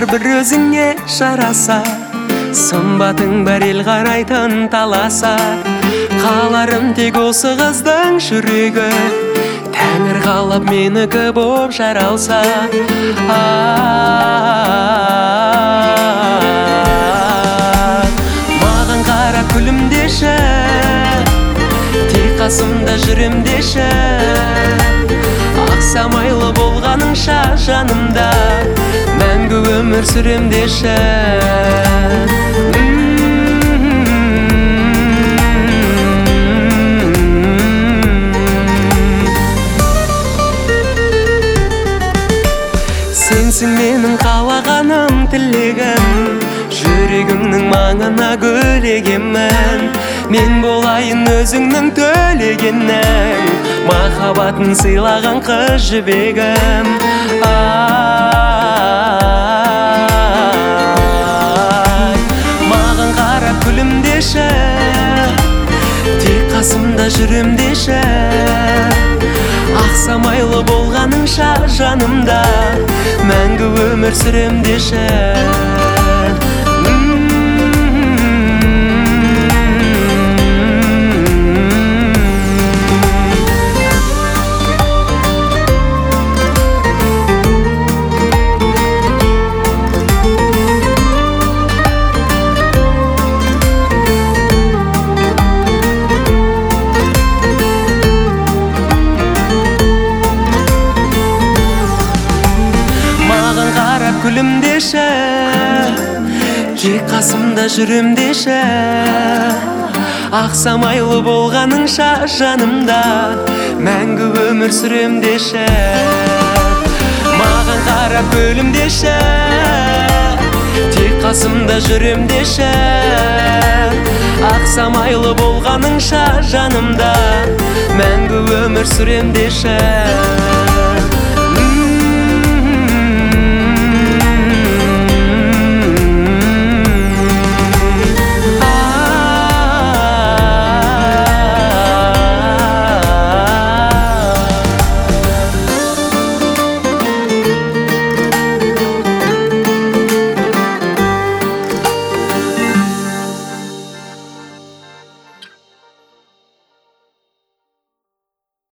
бар бір өзіңе жараса, сымбатың бар ел қарайтын таласа. Қаларым тек осы қыздың жүрегі, Тәңір қалап менікі боп жаралса. Маған қара күлімдеші, тек қасымда жүрімдеші. Ақсамайлы болғаныңша жанымда, мәңгі өмір сүремдеші. Сенсің менің қалағаным, тілегім, жүрегімнің маңына гүлегемін. Мен болайын өзіңнің төлегенің, махаббатын сыйлаған қыз жібегім. Маған қара күлімдеші, тек қасымда жүрімдеші. Ақсамайлы болғаныңша жанымда, мәңгі өмір сүремдеші. Күлімдеші, тек қасымда жүрімдеші. Ақсамайлы болғаныңша жанымда, мәңгі өмір сүремдеші. Маған қарап күлімдеші, тек қасымда жүрімдеші. Ақсамайлы болғаныңша жанымда, мәңгі өмір сүремдеші.